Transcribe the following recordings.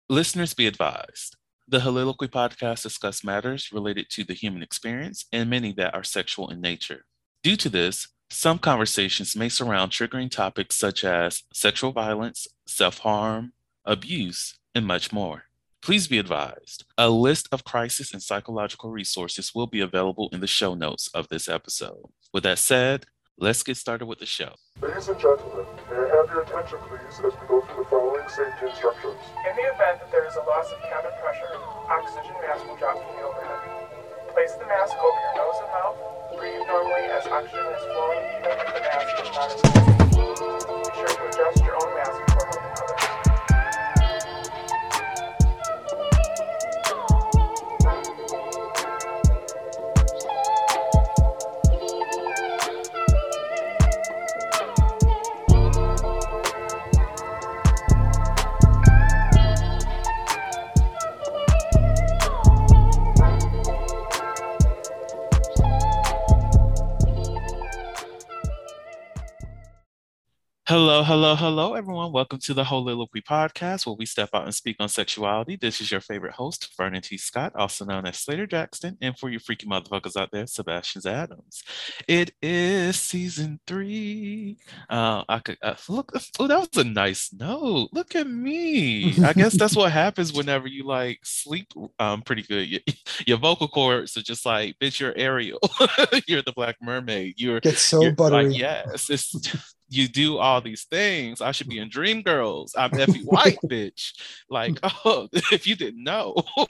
Listeners be advised. The Holiloquy podcast discuss matters related to the human experience and many that are sexual in nature. Due to this, some conversations may surround triggering topics such as sexual violence, self harm, abuse, and much more. Please be advised a list of crisis and psychological resources will be available in the show notes of this episode. With that said, let's get started with the show. Ladies and gentlemen, may I have your attention please as we go through the following safety instructions. In the event that there is a loss of cabin pressure, oxygen mask will drop from the overhead. Place the mask over your nose and mouth. Breathe normally as oxygen is flowing even if the mask is not inflated. Be sure to adjust your own mask before helping others. Hello, everyone. Welcome to the Holiloquy podcast, where we step out and speak on sexuality. This is your favorite host, Vernon T. Scott, also known as Slater Jackson, and for you freaky motherfuckers out there, Sebastian Adams. It is season 3. I could look. Oh, that was a nice note. Look at me. I guess that's what happens whenever you like sleep pretty good. Your vocal cords are just like, bitch, you're Ariel. You're the Black Mermaid. Get so You're buttery. like, yes, it's you do all these things. I should be in Dreamgirls. I'm Effie White, bitch. Like, oh, if you didn't know.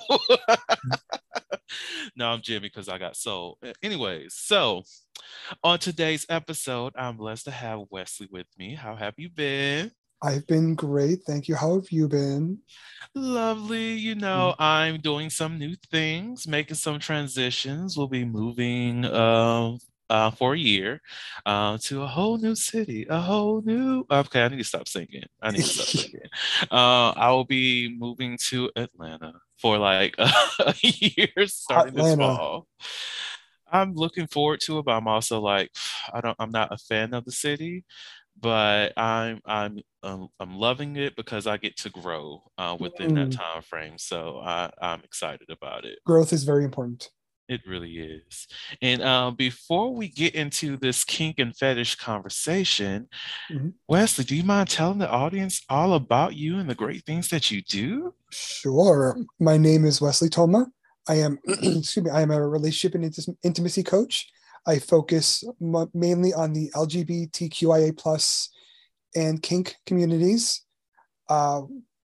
No, I'm Jimmy because I got soul. Anyways, so on today's episode, I'm blessed to have Wesley with me. How have you been? I've been great. Thank you. How have you been? Lovely. I'm doing some new things, making some transitions. We'll be moving for a year to a whole new city, a whole new. Okay, I need to stop singing. I will be moving to Atlanta for like a year starting this Atlanta. fall. I'm looking forward to it, but I'm also like, I'm not a fan of the city, but I'm loving it because I get to grow within that time frame. So I'm excited about it. Growth is very important. It really is. And before we get into this kink and fetish conversation, Wesley, do you mind telling the audience all about you and the great things that you do? Sure. My name is Wesley Tolma. I am, I am a relationship and intimacy coach. I focus mainly on the LGBTQIA plus and kink communities. So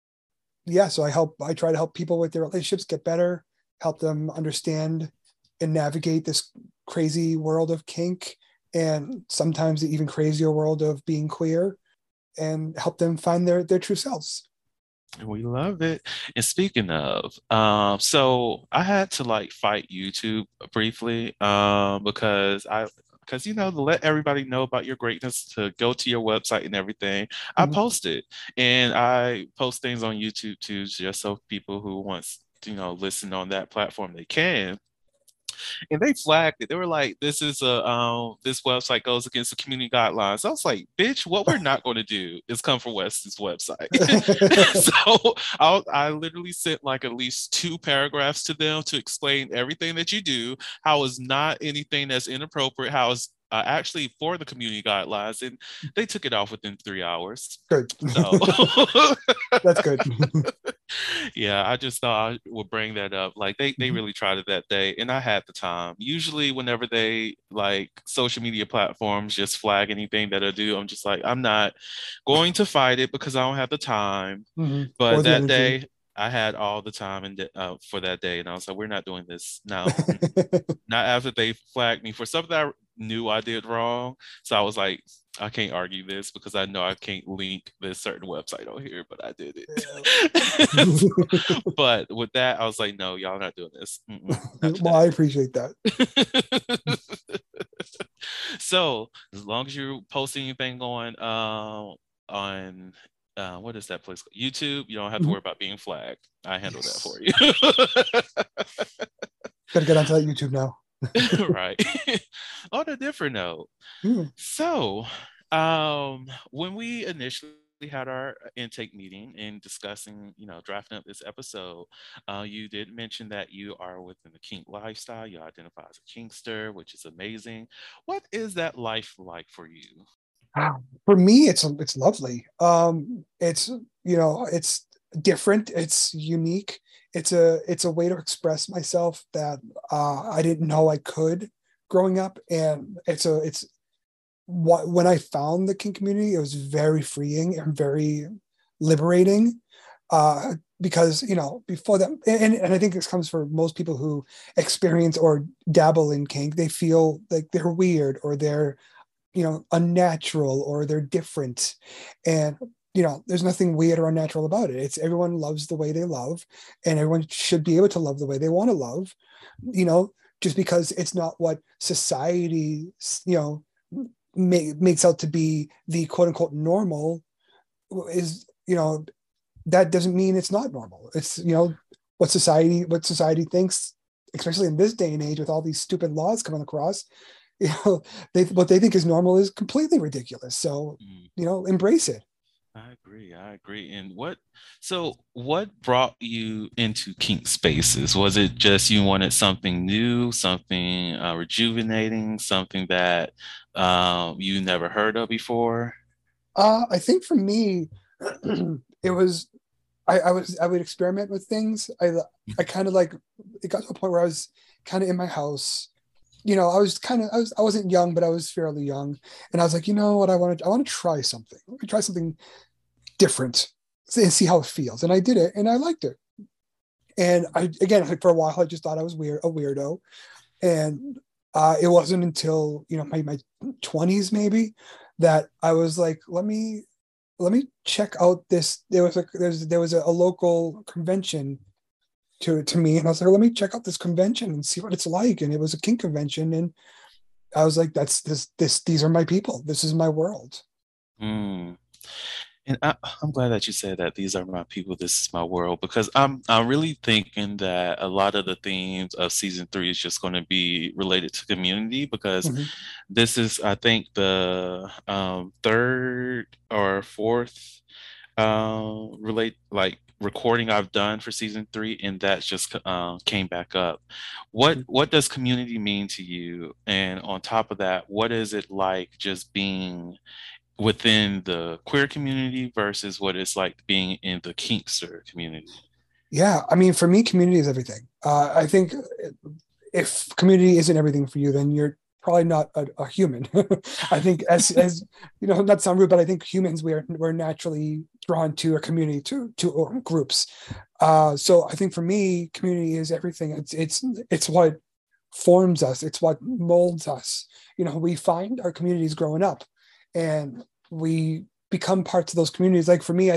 I try to help people with their relationships get better, help them understand and navigate this crazy world of kink and sometimes the even crazier world of being queer, and help them find their true selves. We love it. And speaking of, so I had to like fight YouTube briefly, because to let everybody know about your greatness, to go to your website and everything. I post it, and I post things on YouTube too, just so people who wants listen on that platform, they can. And they flagged it. They were like, this website goes against the community guidelines. I was like, bitch, what we're not going to do is come for West's website. So I literally sent like at least 2 paragraphs to them to explain everything that you do, how it's not anything that's inappropriate, how it's actually for the community guidelines, and they took it off within 3 hours. Good. So That's good. Yeah, I just thought I would bring that up. Like they really tried it that day, and I had the time. Usually, whenever they like social media platforms just flag anything that I do, I'm just like, I'm not going to fight it because I don't have the time. But that day, I had all the time and for that day, and I was like, we're not doing this now. Not after they flagged me for something that I knew I did wrong. So I was like, I can't argue this because I know I can't link this certain website on here, but I did it. But with that, I was like, no, y'all not doing this. Well, I appreciate that. So as long as you're posting anything on what is that place called? YouTube, you don't have to worry about being flagged. I handle that for you. Gotta get onto that YouTube now. Right. On a different note. So when we initially we had our intake meeting and discussing, drafting up this episode, you did mention that you are within the kink lifestyle. You identify as a kinkster, which is amazing. What is that life like for you? Wow. For me, it's lovely. It's it's different. It's unique. It's a way to express myself that I didn't know I could growing up, and it's what when I found the kink community, it was very freeing and very liberating. Because before that, and I think this comes for most people who experience or dabble in kink, they feel like they're weird or they're unnatural or they're different, and there's nothing weird or unnatural about it. It's everyone loves the way they love, and everyone should be able to love the way they want to love. Just because it's not what society makes out to be the quote unquote normal is that doesn't mean it's not normal. It's what society thinks, especially in this day and age with all these stupid laws coming across. What they think is normal is completely ridiculous. So embrace it. I agree. And what brought you into kink spaces? Was it just you wanted something new, something rejuvenating, something that you never heard of before? I think for me, it was I would experiment with things. I kind of like it got to a point where I was kind of in my house. I wasn't young, but I was fairly young, and I was like, what I want to try something. Let me try something different and see how it feels. And I did it, and I liked it. And for a while, I just thought I was a weirdo, and it wasn't until my 20s maybe that I was like, let me check out this. There was a local convention to me, and I was like, let me check out this convention and see what it's like. And it was a kink convention, and I was like, these are my people. This is my world. Mm. And I'm glad that you said that these are my people, this is my world, because I'm really thinking that a lot of the themes of season 3 is just going to be related to community, because Mm-hmm. this is, I think, the third or fourth relate like recording I've done for season 3, and that's just came back up. What does community mean to you? And on top of that, what is it like just being within the queer community versus what it's like being in the kinkster community? Yeah, I mean, for me, community is everything. I think if community isn't everything for you, then you're probably not a human. I think as not sound rude, but I think humans we're naturally drawn to a community, to groups. So I think for me, community is everything. It's what forms us. It's what molds us. We find our communities growing up, and we become parts of those communities. Like for me,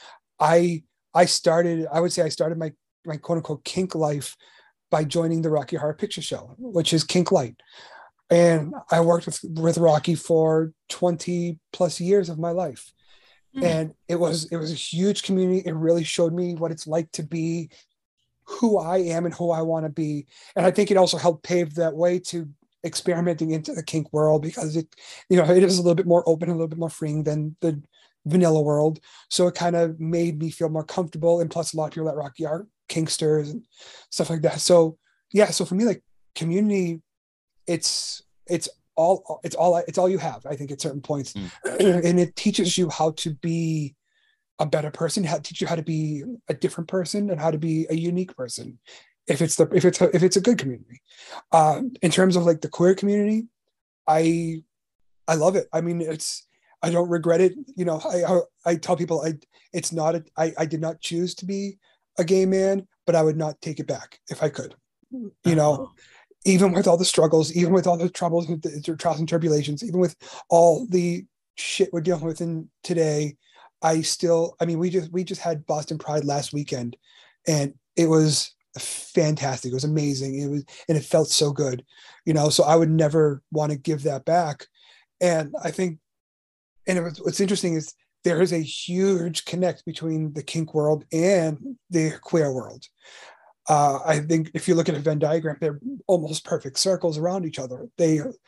I would say I started my quote unquote kink life by joining the Rocky Horror Picture Show, which is Kink Light. And I worked with Rocky for 20 plus years of my life. Mm. And it was a huge community. It really showed me what it's like to be who I am and who I want to be. And I think it also helped pave that way to experimenting into the kink world, because it is a little bit more open, a little bit more freeing than the vanilla world. So it kind of made me feel more comfortable. And plus a lot of people at Rocky are kinksters and stuff like that. So yeah, so for me, like community, it's all you have, I think, at certain points. And it teaches you how to be a better person, how to teach you how to be a different person and how to be a unique person if it's a good community. In terms of like the queer community, I love it. I mean, I don't regret it. I tell people I did not choose to be a gay man, but I would not take it back if I could. Oh. Even with all the struggles, even with all the troubles, the trials and tribulations, even with all the shit we're dealing with in today, we just had Boston Pride last weekend, and it was fantastic. It was amazing. And it felt so good, so I would never want to give that back. And I think, what's interesting is there is a huge connect between the kink world and the queer world. I think if you look at a Venn diagram, they're almost perfect circles around each other.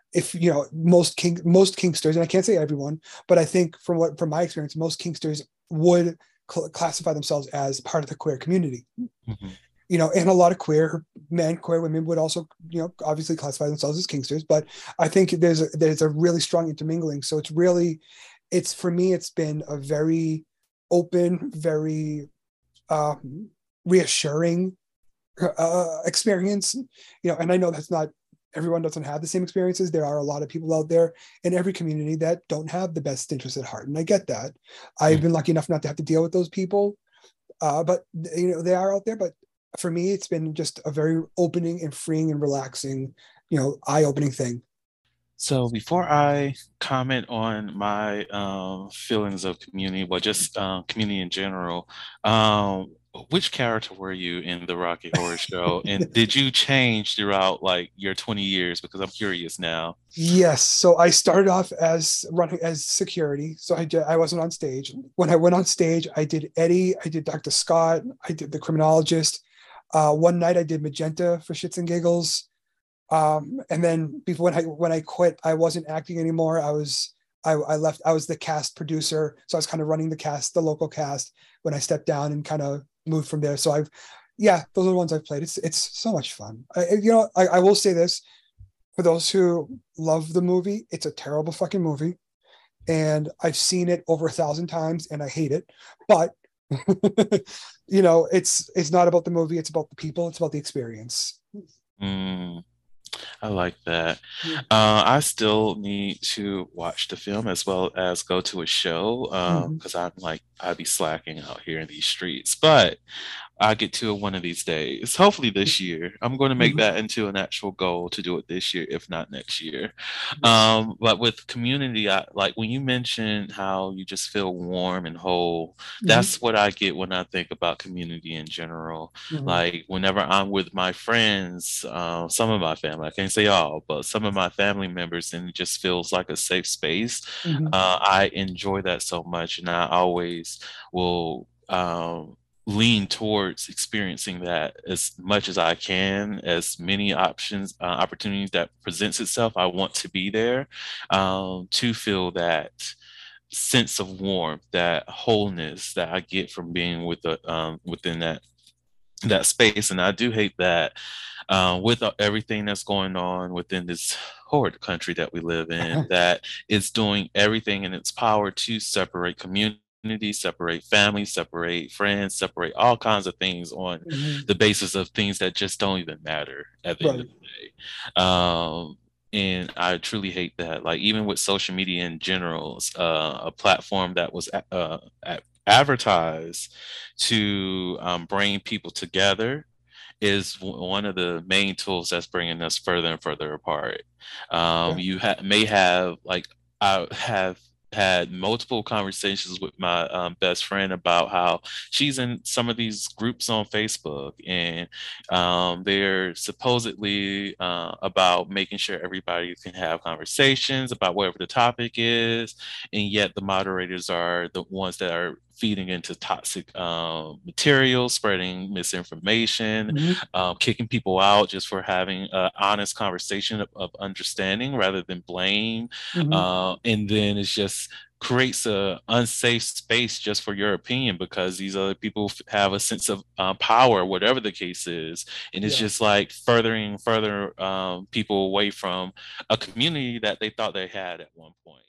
if you know most Kinksters, and I can't say everyone, but I think from my experience, most Kinksters would classify themselves as part of the queer community. Mm-hmm. You know, and a lot of queer men, queer women would also, you know, obviously classify themselves as Kinksters. But I think there's a really strong intermingling. So it's for me, it's been a very open, very reassuring experience. You know, and I know that's not everyone doesn't have the same experiences. There are a lot of people out there in every community that don't have the best interest at heart, and I get that. I've been lucky enough not to have to deal with those people, but you know, they are out there. But for me, it's been just a very opening and freeing and relaxing, you know, eye-opening thing. So before I comment on my feelings of community, well, just community in general, which character were you in the Rocky Horror Show? And did you change throughout like your 20 years? Because I'm curious now. Yes. So I started off as running as security. So I wasn't on stage. When I went on stage, I did Eddie, I did Dr. Scott, I did the criminologist. One night I did Magenta for shits and giggles. And then before when I quit, I wasn't acting anymore. I left. I was the cast producer. So I was kind of running the local cast when I stepped down and kind of moved from there. So those are the ones I've played. It's so much fun. I will say this, for those who love the movie, it's a terrible fucking movie. And I've seen it over 1,000 times and I hate it, but you know, it's not about the movie. It's about the people. It's about the experience. I like that. I still need to watch the film as well as go to a show because I'd be slacking out here in these streets. But I'll get to it one of these days, hopefully this year. I'm going to make that into an actual goal to do it this year, if not next year. But with community, like when you mentioned how you just feel warm and whole, that's what I get when I think about community in general. Like whenever I'm with my friends, some of my family, I can't say all, but some of my family members, and it just feels like a safe space. I enjoy that so much, and I always will lean towards experiencing that as much as I can, as many opportunities that presents itself. I want to be there to feel that sense of warmth, that wholeness that I get from being within that space. And I do hate that with everything that's going on within this horrid country that we live in, that it's doing everything in its power to separate community, separate family, separate friends, separate all kinds of things on the basis of things that just don't even matter at the end of the day. And I truly hate that. Like even with social media in general, a platform that was advertised to bring people together is one of the main tools that's bringing us further and further apart. You may have, like, I have had multiple conversations with my best friend about how she's in some of these groups on Facebook, and they're supposedly about making sure everybody can have conversations about whatever the topic is, and yet the moderators are the ones that are feeding into toxic material, spreading misinformation, kicking people out just for having an honest conversation of understanding rather than blame. And then it's just creates a unsafe space just for your opinion because these other people have a sense of power, whatever the case is. And it's just like further people away from a community that they thought they had at one point.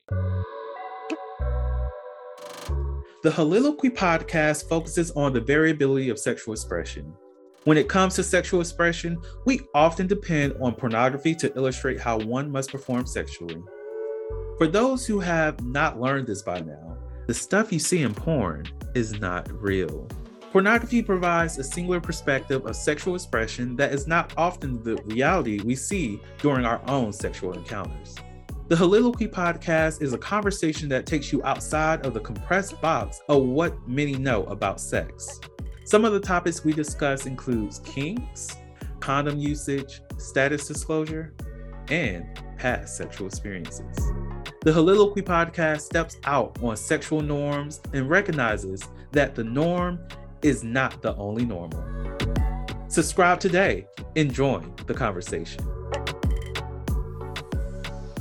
The Holiloquy podcast focuses on the variability of sexual expression. When it comes to sexual expression, we often depend on pornography to illustrate how one must perform sexually. For those who have not learned this by now, the stuff you see in porn is not real. Pornography provides a singular perspective of sexual expression that is not often the reality we see during our own sexual encounters. The Holiloquy podcast is a conversation that takes you outside of the compressed box of what many know about sex. Some of the topics we discuss includes kinks, condom usage, status disclosure, and past sexual experiences. The Holiloquy podcast steps out on sexual norms and recognizes that the norm is not the only normal. Subscribe today and join the conversation.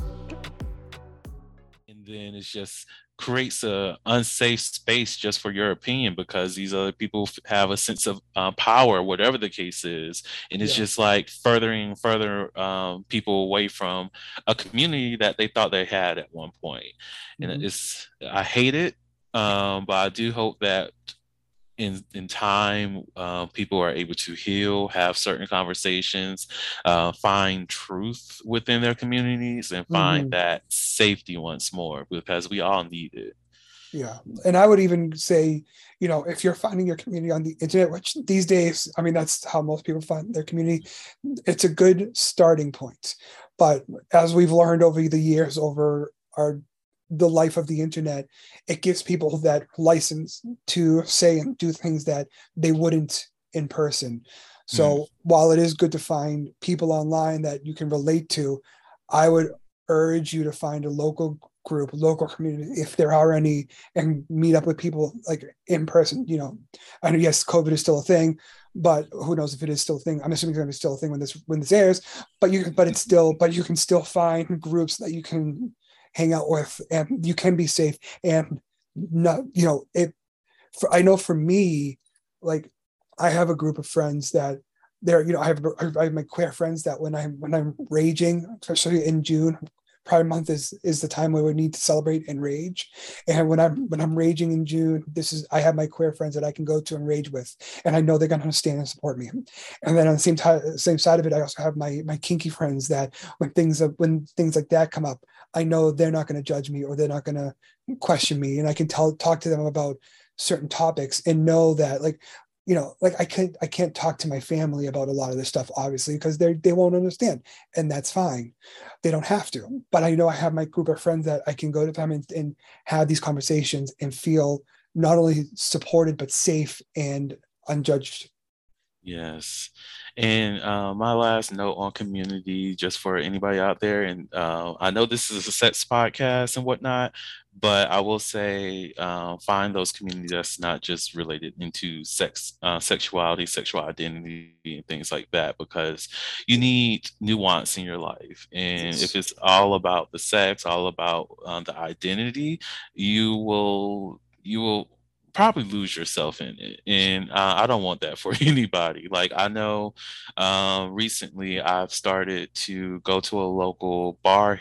it's just creates a unsafe space just for your opinion because these other people have a sense of power, whatever the case is, and it's Yeah. just like further people away from a community that they thought they had at one point. And Mhm. I hate it, but I do hope that in time, people are able to heal, have certain conversations, find truth within their communities, and find Mhm. that safety once more because we all need it. Yeah. And I would even say, if you're finding your community on the internet, which these days, I mean, that's how most people find their community, it's a good starting point. But as we've learned over the years, over the life of the internet, it gives people that license to say and do things that they wouldn't in person. Mm. So while it is good to find people online that you can relate to, I would urge you to find a local group, local community, if there are any, and meet up with people like in person. I know, yes, COVID is still a thing, but who knows if it is still a thing. I'm assuming it's going to be still a thing when this airs. But you can still find groups that you can hang out with, and you can be safe. And not, I know for me, like, I have a group of friends that I have my queer friends that when I'm raging, especially in June, Pride Month is the time where we need to celebrate and rage. And when I'm raging in June, I have my queer friends that I can go to and rage with, and I know they're going to stand and support me. And then on the same side of it, I also have my kinky friends that when things like that come up, I know they're not going to judge me or they're not going to question me, and I can talk to them about certain topics and know that, like I can't talk to my family about a lot of this stuff, obviously, because they won't understand, and that's fine. They don't have to, but I know I have my group of friends that I can go to them and have these conversations and feel not only supported but safe and unjudged. Yes. And my last note on community, just for anybody out there, and I know this is a sex podcast and whatnot, but I will say find those communities that's not just related into sexuality, sexual identity, and things like that, because you need nuance in your life. And if Yes. it's all about the sex, all about the identity, you will probably lose yourself in it, and I don't want that for anybody. Like, I know recently I've started to go to a local bar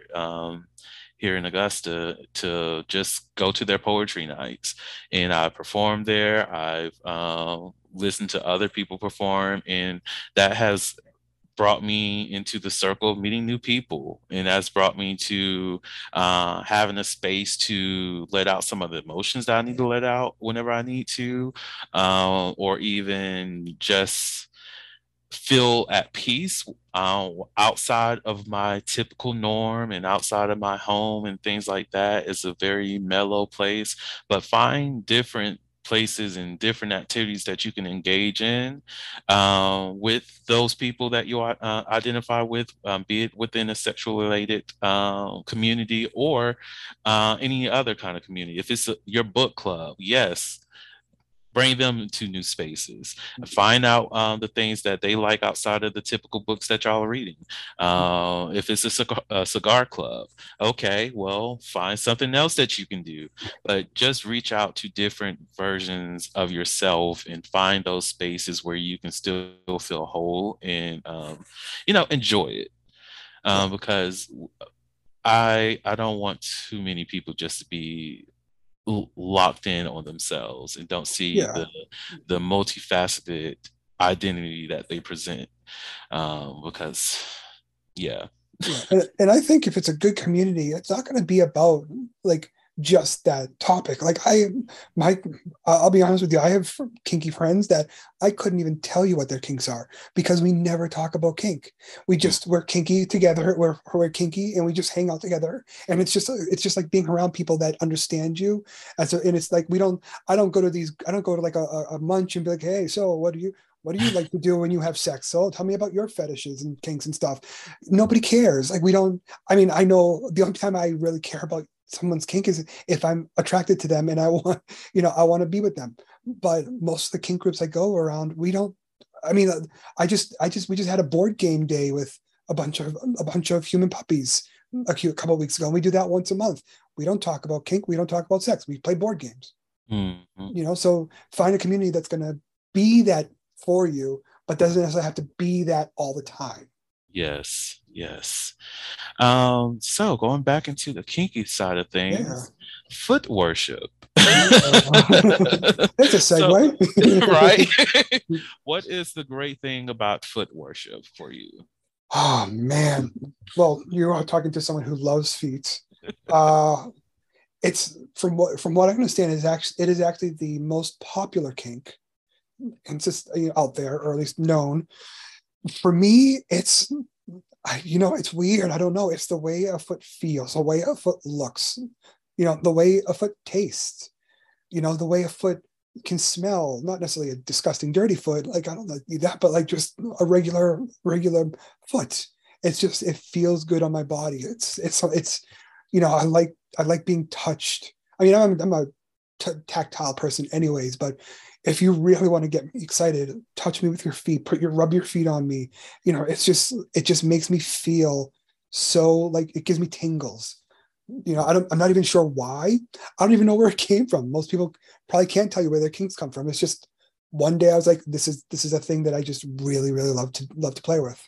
here in Augusta to just go to their poetry nights, and I performed there. I've listened to other people perform, and that has brought me into the circle of meeting new people, and that's brought me to having a space to let out some of the emotions that I need to let out whenever I need to, or even just feel at peace outside of my typical norm and outside of my home and things like that. Is a very mellow place, but find different places and different activities that you can engage in with those people that you identify with, be it within a sexual related community or any other kind of community. If it's your book club, yes, bring them to new spaces, find out the things that they like outside of the typical books that y'all are reading. If it's a cigar club, okay, well, find something else that you can do, but just reach out to different versions of yourself and find those spaces where you can still feel whole and enjoy it, Yeah. because I don't want too many people just to be locked in on themselves and don't see Yeah. the multifaceted identity that they present, because yeah. Yeah. And I think if it's a good community, it's not going to be about like just that topic. Like I'll be honest with you. I have kinky friends that I couldn't even tell you what their kinks are because we never talk about kink. We're kinky together. We're kinky and we just hang out together. And it's just like being around people that understand you. And it's like, I don't go to like a munch and be like, hey, so what do you like to do when you have sex? So tell me about your fetishes and kinks and stuff. Nobody cares. Like, we don't, I mean, I know the only time I really care about someone's kink is if I'm attracted to them and I want to be with them. But most of the kink groups I go around, we don't, I mean, we just had a board game day with a bunch of human puppies a couple of weeks ago, and we do that once a month. We don't talk about kink. We don't talk about sex. We play board games. Mm-hmm. So find a community that's going to be that for you, but doesn't necessarily have to be that all the time. Yes, yes. So going back into the kinky side of things, foot worship. That's a segue. Right? What is the great thing about foot worship for you? Oh man. Well, you are talking to someone who loves feet. It's from what I understand it is actually the most popular kink, and just out there, or at least known. For me, it's weird. I don't know. It's the way a foot feels, the way a foot looks, the way a foot tastes, the way a foot can smell. Not necessarily a disgusting, dirty foot. Like, I don't know that, but like just a regular foot. It's just, it feels good on my body. It's I like being touched. I mean, I'm a tactile person anyways, but if you really want to get me excited, touch me with your feet, rub your feet on me. It just makes me feel so, like, it gives me tingles. I'm not even sure why. I don't even know where it came from. Most people probably can't tell you where their kinks come from. It's just one day I was like, this is a thing that I just really, really love to play with.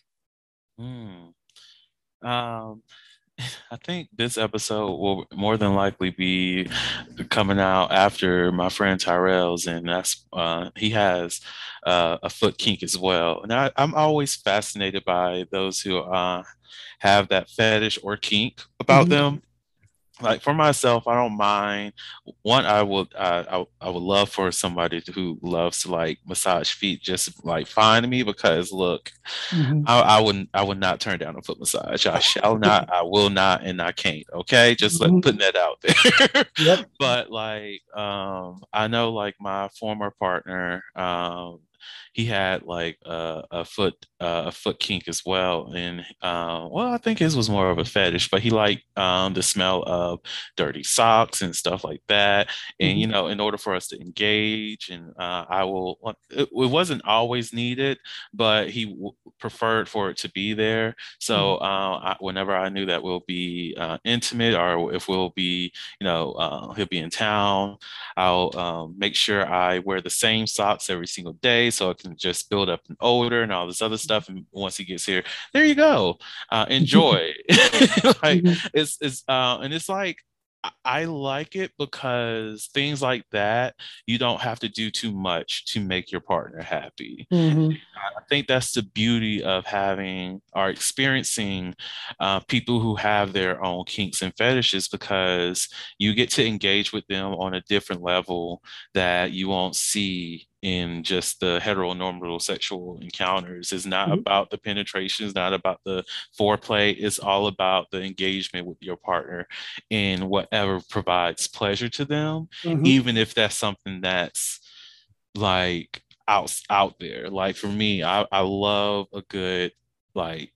I think this episode will more than likely be coming out after my friend Tyrell's, and that's he has a foot kink as well. And I'm always fascinated by those who have that fetish or kink about them. Like, for myself, I don't mind. One, I would love for somebody who loves to like massage feet just like find me, because look, I would not turn down a foot massage. I shall not, I will not, and I can't. Okay, just putting that out there. Yep. But like, I know like my former partner, he had like a foot kink as well, and I think his was more of a fetish, but he liked the smell of dirty socks and stuff like that. And in order for us to engage, and it wasn't always needed, but he preferred for it to be there. So whenever I knew that we'll be intimate, or if we'll be, he'll be in town, I'll make sure I wear the same socks every single day, so it can just build up an odor and all this other stuff. And once he gets here, there you go, enjoy. Like, and it's like, I like it because things like that, you don't have to do too much to make your partner happy. I think that's the beauty of having or experiencing people who have their own kinks and fetishes, because you get to engage with them on a different level that you won't see in just the heteronormative sexual encounters. It's not about the penetration, it's not about the foreplay, it's all about the engagement with your partner in whatever provides pleasure to them, even if that's something that's like out there. Like, for me, I love a good like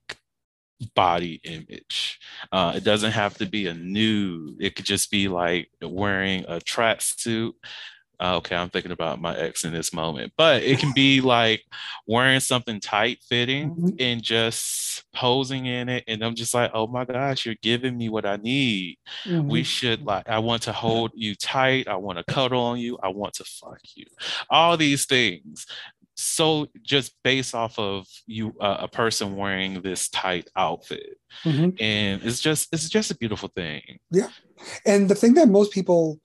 body image. It doesn't have to be a nude. It could just be like wearing a tracksuit. Okay, I'm thinking about my ex in this moment, but it can be like wearing something tight fitting and just posing in it. And I'm just like, oh my gosh, you're giving me what I need. We should, like, I want to hold you tight. I want to cuddle on you. I want to fuck you. All these things. So just based off of you, a person wearing this tight outfit, and it's just a beautiful thing. Yeah, and the thing that most people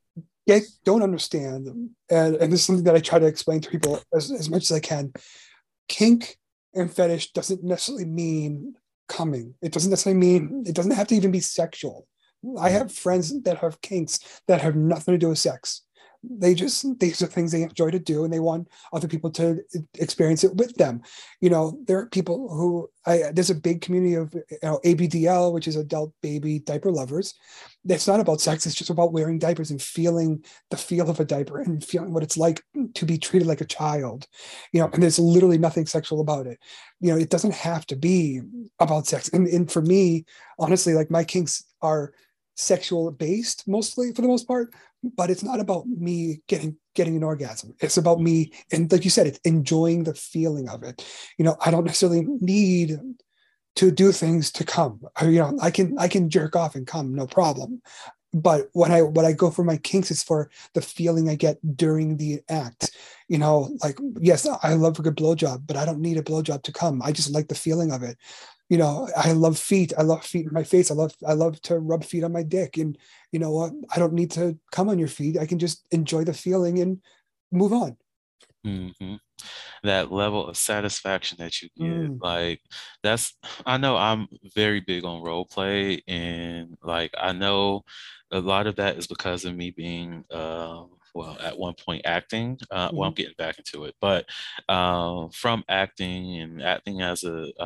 don't understand, and this is something that I try to explain to people as much as I can, kink and fetish doesn't necessarily mean coming. It doesn't necessarily mean, it doesn't have to even be sexual. I have friends that have kinks that have nothing to do with sex. These are things they enjoy to do, and they want other people to experience it with them. There are people who there's a big community of ABDL, which is adult baby diaper lovers. It's not about sex. It's just about wearing diapers and feeling the feel of a diaper and feeling what it's like to be treated like a child. And there's literally nothing sexual about it. It doesn't have to be about sex. And for me, honestly, like, my kinks are sexual based mostly, for the most part, but it's not about me getting an orgasm. It's about me, and like you said, it's enjoying the feeling of it. I don't necessarily need to do things to come. I can jerk off and come, no problem. But when I go for my kinks, it's for the feeling I get during the act. Like, yes, I love a good blowjob, but I don't need a blowjob to come. I just like the feeling of it. I love feet. I love feet in my face. I love to rub feet on my dick. And you know what? I don't need to come on your feet. I can just enjoy the feeling and move on. Mm-hmm. That level of satisfaction that you get, like I know I'm very big on role play, and like I know a lot of that is because of me being well, at one point acting. Well, I'm getting back into it, but from acting and acting as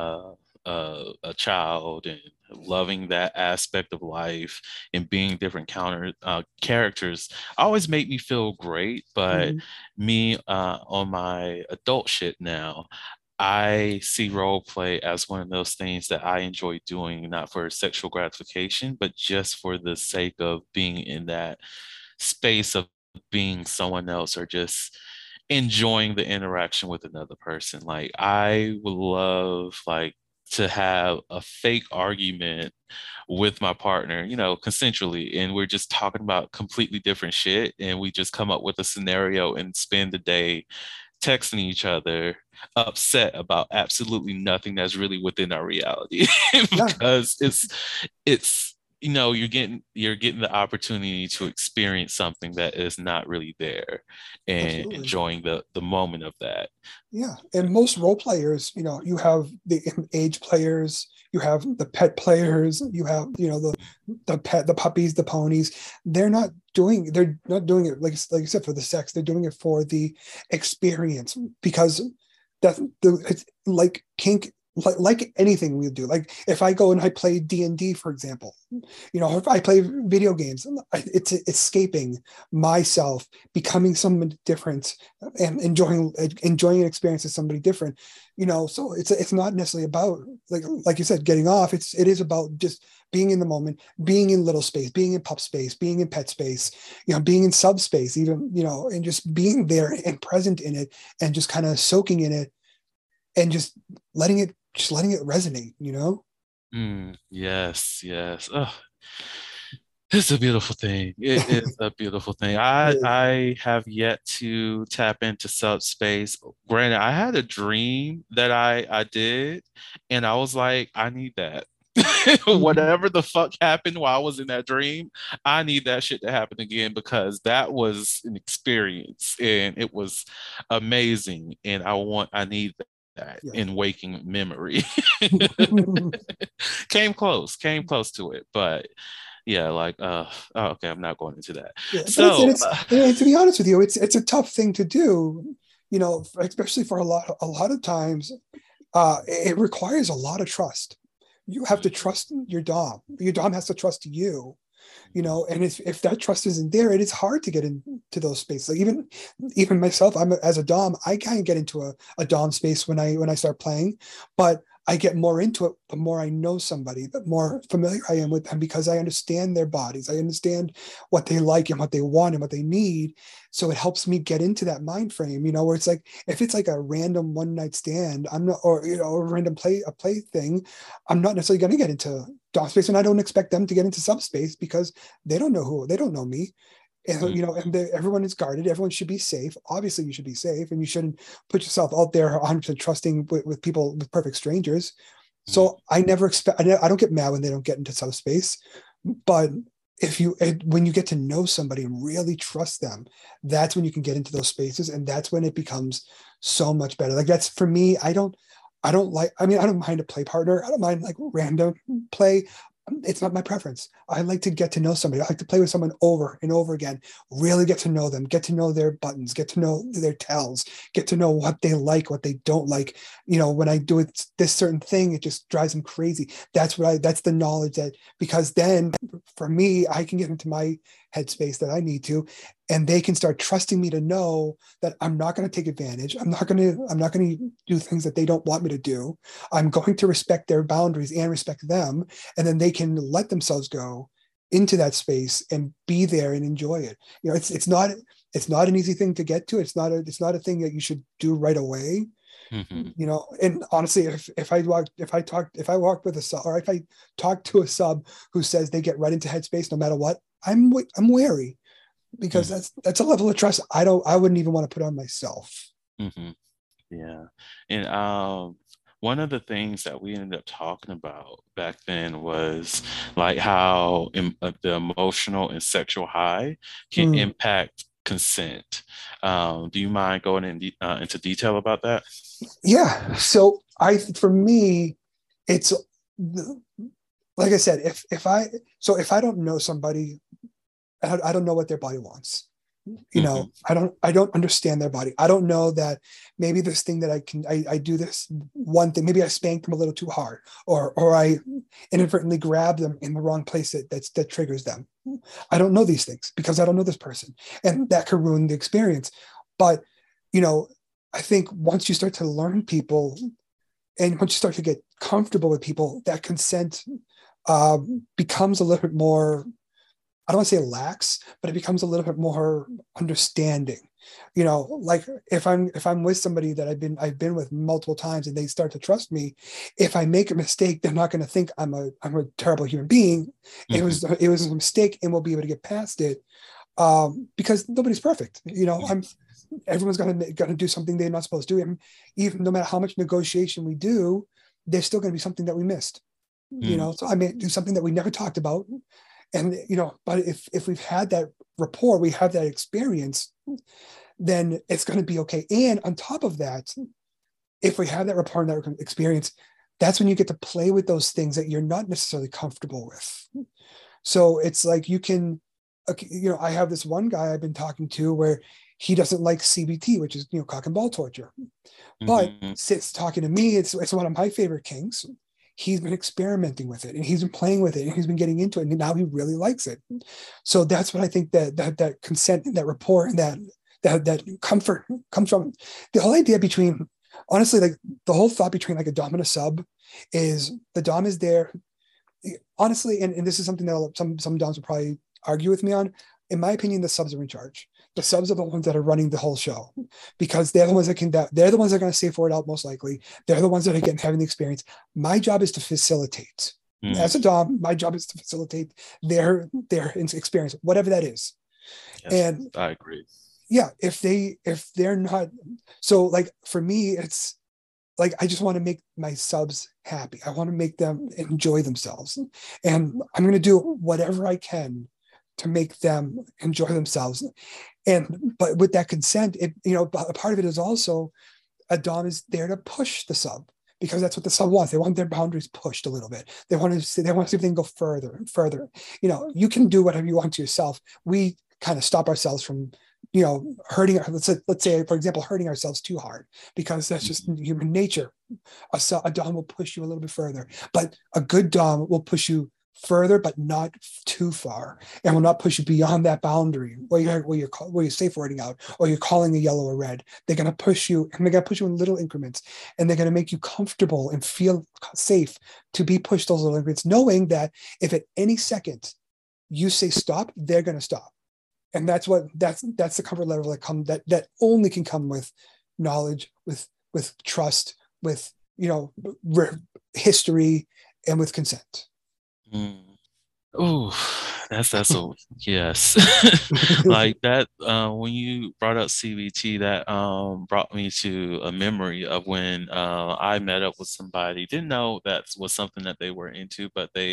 a child and loving that aspect of life and being different characters always make me feel great. But me on my adult shit now, I see role play as one of those things that I enjoy doing, not for sexual gratification, but just for the sake of being in that space of being someone else, or just enjoying the interaction with another person. Like I would love to have a fake argument with my partner, consensually, and we're just talking about completely different shit, and we just come up with a scenario and spend the day texting each other upset about absolutely nothing that's really within our reality. Because it's you're getting the opportunity to experience something that is not really there, and Absolutely. Enjoying the moment of that. Yeah. And most role players, you have the age players, you have the pet players, you have, the puppies, the ponies. They're not doing it like you said for the sex. They're doing it for the experience, because it's like kink. Like anything we do, like if I go and I play D&D, for example, if I play video games, it's escaping myself, becoming someone different, and enjoying an experience as somebody different. So it's not necessarily about like you said, getting off. It is about just being in the moment, being in little space, being in pup space, being in pet space, being in subspace, even, and just being there and present in it, and just kind of soaking in it, and just letting it resonate, Yes. Oh, it's a beautiful thing. It is a beautiful thing. I have yet to tap into subspace. Granted, I had a dream that I did, and I was like, I need that. Whatever the fuck happened while I was in that dream, I need that shit to happen again, because that was an experience and it was amazing, and I need that in waking memory. came close to it, but okay, I'm not going into that. So and to be honest with you, it's a tough thing to do, especially for a lot of times. It requires a lot of trust. You have to trust your dom has to trust you, and if that trust isn't there, it is hard to get into those spaces. Like even myself, as a dom, I can't get into a dom space when I start playing, but I get more into it the more I know somebody, the more familiar I am with them, because I understand their bodies. I understand what they like and what they want and what they need. So it helps me get into that mind frame, where it's like, if it's like a random one night stand, I'm not, or, a random play thing, I'm not necessarily going to get into dom space, and I don't expect them to get into subspace, because they don't know me. And everyone is guarded. Everyone should be safe. Obviously, you should be safe, and you shouldn't put yourself out there 100% trusting with people, with perfect strangers. So I never expect. I don't get mad when they don't get into subspace. But when you get to know somebody and really trust them, that's when you can get into those spaces, and that's when it becomes so much better. Like that's for me. I don't mind a play partner. I don't mind like random play. It's not my preference. I like to get to know somebody. I like to play with someone over and over again, really get to know them, get to know their buttons, get to know their tells, get to know what they like, what they don't like. When I do this certain thing, it just drives them crazy. That's the knowledge because then for me, I can get into my headspace that I need to, and they can start trusting me to know that I'm not going to take advantage. I'm not going to do things that they don't want me to do. I'm going to respect their boundaries and respect them. And then they can let themselves go into that space and be there and enjoy it. It's not an easy thing to get to. It's not a thing that you should do right away. Mhm. And honestly, if I walk with a sub, or if I talk to a sub who says they get right into headspace no matter what, I'm wary, because Mhm. that's a level of trust I wouldn't even want to put on myself. Mhm. Yeah. And one of the things that we ended up talking about back then was like how the emotional and sexual high can Mm. impact consent. Do you mind going into detail about that? Yeah. So for me, it's like I said, if I don't know somebody, I don't know what their body wants. Hmm. I don't understand their body. I don't know that maybe this thing that I do this one thing, maybe I spank them a little too hard, or I inadvertently grab them in the wrong place that triggers them. I don't know these things because I don't know this person, and that could ruin the experience. But you know, I think once you start to learn people, and once you start to get comfortable with people, that consent becomes a little bit more, I don't want to say lax, but it becomes a little bit more understanding. Like if I'm with somebody that I've been with multiple times and they start to trust me, if I make a mistake, they're not going to think I'm a terrible human being. Hmm. It was a mistake, and we'll be able to get past it. Because nobody's perfect. Everyone's gonna do something they're not supposed to do, and even no matter how much negotiation we do, there's still going to be something that we missed. So I may do something that we never talked about, and but if we've had that rapport, we have that experience, then it's going to be okay. And on top of that, if we have that rapport and that experience, that's when you get to play with those things that you're not necessarily comfortable with. So it's like you can, I have this one guy I've been talking to where he doesn't like CBT, which is cock and ball torture. But Hmm. since talking to me, it's one of my favorite kinks. He's been experimenting with it, and he's been playing with it, and he's been getting into it, and now he really likes it. So that's what I think that consent, that rapport, and that comfort comes from. The whole idea between, honestly, like the whole thought between like a dom and a sub is the dom is there. Honestly, and this is something that some doms will probably argue with me on. In my opinion, the subs are in charge. The subs are the ones that are running the whole show, because they're the ones they're the ones that are going to say for it out most likely. They're the ones that are having the experience. My job is to facilitate. Hmm. As a dom, my job is to facilitate their experience, whatever that is. Yes, And I agree. yeah, if they're not, so like for me, it's like I just want to make my subs happy. I want to make them enjoy themselves, and I'm going to do whatever I can to make them enjoy themselves. And but with that consent, a part of it is also a dom is there to push the sub, because that's what the sub wants. They want their boundaries pushed a little bit. They want to see if they can go further and further. You can do whatever you want to yourself. We kind of stop ourselves from hurting. Let's say, for example, hurting ourselves too hard, because that's just Mhm. human nature. A dom will push you a little bit further, but a good dom will push you further, but not too far, and will not push you beyond that boundary where you're safe wording out, or you're calling a yellow or red. They're going to push you, and they're going to push you in little increments, and they're going to make you comfortable and feel safe to be pushed those little increments, knowing that if at any second you say stop, they're going to stop. And that's the comfort level that only can come with knowledge, with trust, with history, and with consent. Mm. Oh, that's a yes. Like that, when you brought up CBT, that brought me to a memory of when I met up with somebody. Didn't know that was something that they were into, but they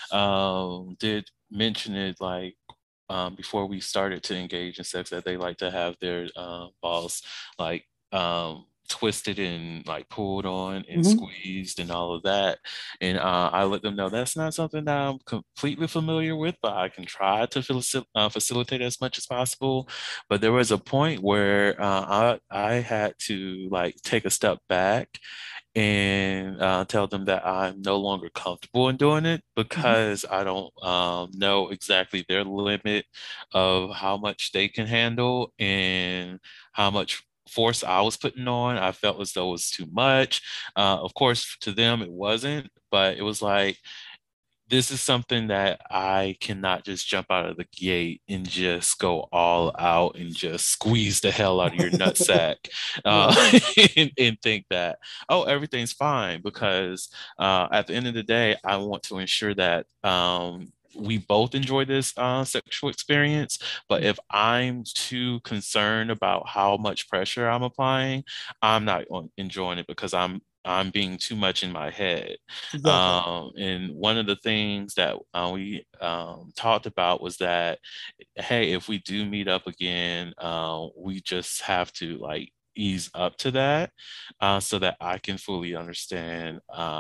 did mention it like before we started to engage in sex, that they like to have their balls like twisted and like pulled on and Mhm. squeezed and all of that. And I let them know that's not something that I'm completely familiar with, but I can try to facilitate as much as possible. But there was a point where I had to like take a step back and tell them that I'm no longer comfortable in doing it, Mhm. because I don't know exactly their limit of how much they can handle and how much force I was putting on. I felt as though it was too much. Of course, to them it wasn't, but it was like this is something that I cannot just jump out of the gate and just go all out and just squeeze the hell out of your nutsack, Right. and think that, oh, everything's fine, because at the end of the day, I want to ensure that we both enjoy this sexual experience. But if I'm too concerned about how much pressure I'm applying, I'm not enjoying it, because I'm being too much in my head. Exactly. And one of the things that we talked about was that, hey, if we do meet up again, we just have to like ease up to that, so that I can fully understand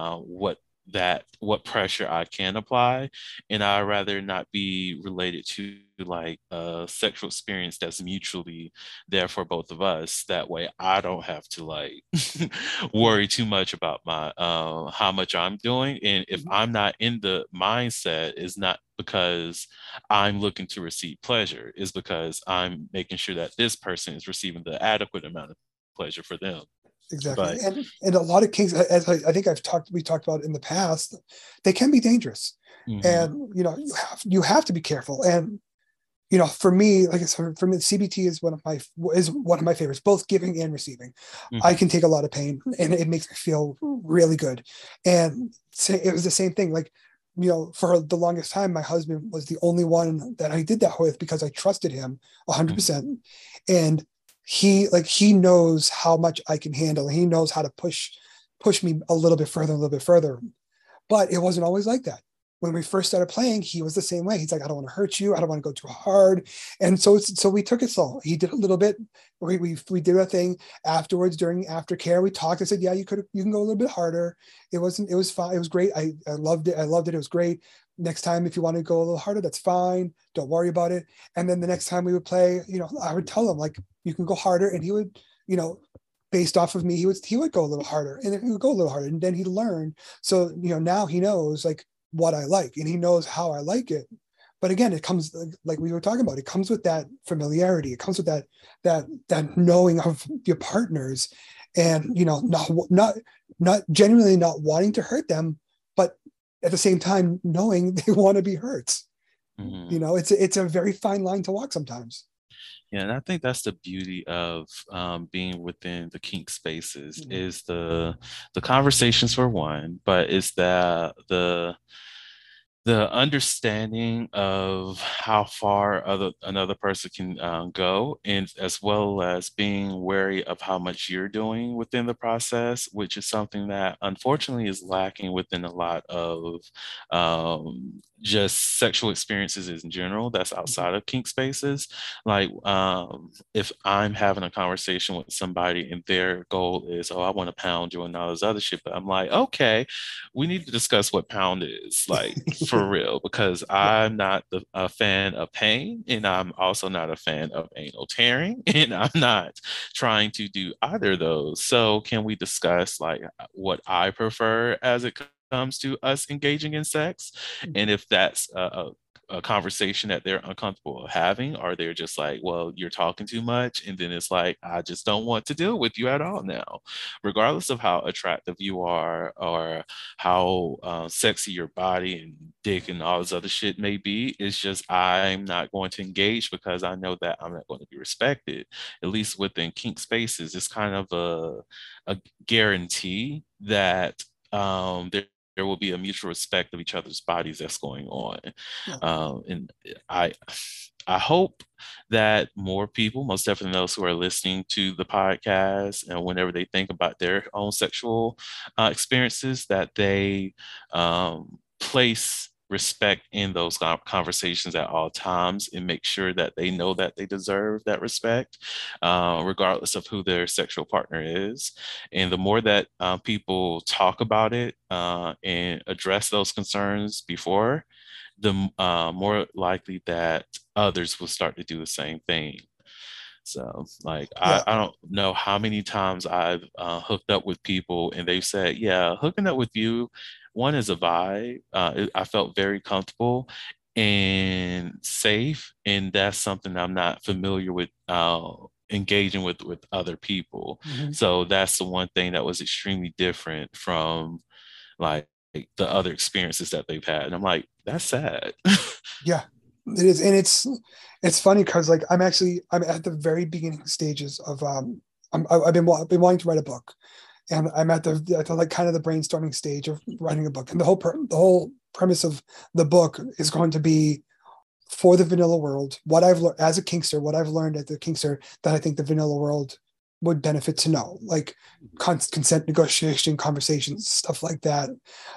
what pressure I can apply, and I rather not be related to like a sexual experience that's mutually there for both of us. That way, I don't have to like Yeah. worry too much about my how much I'm doing, and if Mhm. I'm not in the mindset, is not because I'm looking to receive pleasure, is because I'm making sure that this person is receiving the adequate amount of pleasure for them. Exactly. But And a lot of kinks, as I think we talked about in the past, they can be dangerous. mhm, And you have to be careful. And for me, like I said, for me, CBT is one of my favorites, both giving and receiving. I mhm, can take a lot of pain, and it makes me feel really good. And it was the same thing. Like, for the longest time, my husband was the only one that I did that with because I trusted him 100%. And he knows how much I can handle. He knows how to push me a little bit further, a little bit further. But it wasn't always like that. When we first started playing, he was the same way. He's like, I don't want to hurt you. I don't want to go too hard. And so we took it slow. He did a little bit. We did a thing afterwards during aftercare. We talked. I said, yeah, you can go a little bit harder. It was fine. It was great. I loved it. I loved it. It was great. Next time, if you want to go a little harder, that's fine. Don't worry about it. And then the next time we would play, I would tell him like, you can go harder. And he would, based off of me, he would go a little harder, and then he would go a little harder, and then he learned. So now he knows like what I like, and he knows how I like it. But again, it comes like we were talking about. It comes with that familiarity. It comes with that knowing of your partners, and not genuinely not wanting to hurt them, but at the same time knowing they want to be hurt. mhm. It's a very fine line to walk sometimes. Yeah, and I think that's the beauty of being within the kink spaces, Mhm. is the conversations for one, but it's the understanding of how far another person can go, and as well as being wary of how much you're doing within the process, which is something that unfortunately is lacking within a lot of just sexual experiences in general that's outside of kink spaces. Like if I'm having a conversation with somebody and their goal is, oh, I want to pound you and all this other shit, but I'm like, okay, we need to discuss what pound is, like for real, because Yeah. I'm not a fan of pain, and I'm also not a fan of anal tearing, and I'm not trying to do either of those. So can we discuss like what I prefer as it comes to us engaging in sex, and if that's a conversation that they're uncomfortable having, or they're just like, well, you're talking too much, and then it's like, I just don't want to deal with you at all now, regardless of how attractive you are, or how sexy your body and dick and all this other shit may be. It's just I'm not going to engage, because I know that I'm not going to be respected. At least within kink spaces, it's kind of a guarantee that there will be a mutual respect of each other's bodies that's going on. Yeah. And I I hope that more people, most definitely those who are listening to the podcast, and whenever they think about their own sexual experiences, that they place respect in those conversations at all times, and make sure that they know that they deserve that respect, regardless of who their sexual partner is. And the more that people talk about it and address those concerns before, the more likely that others will start to do the same thing. So, like, I, Yeah. I don't know how many times I've hooked up with people and they've said, yeah, hooking up with you, one is a vibe. I felt very comfortable and safe. And that's something I'm not familiar with. Engaging with other people. Mhm. So that's the one thing that was extremely different from like the other experiences that they've had. And I'm like, that's sad. Yeah, it is. And it's funny because like I'm at the very beginning stages of I've been wanting to write a book, and I'm at the like kind of the brainstorming stage of writing a book. And the whole premise of the book is going to be for the vanilla world, what I've learned as a Kinkster, what I've learned at the Kinkster that I think the vanilla world would benefit to know, like consent negotiation, conversations, stuff like that.